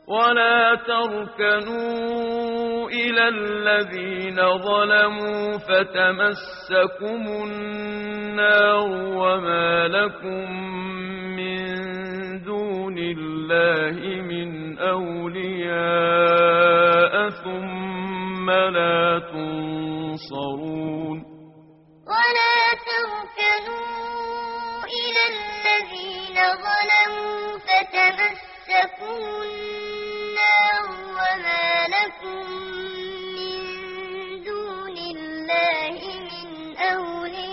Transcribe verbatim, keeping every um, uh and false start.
ولا تركنوا إلى الذين ظلموا فتمسكم النار وما لكم من دون الله من أولياء ثم لا تنصرون ولا تركنوا إلى الذين ظلموا فتمسكم النار وما لكم من دون الله من أولياء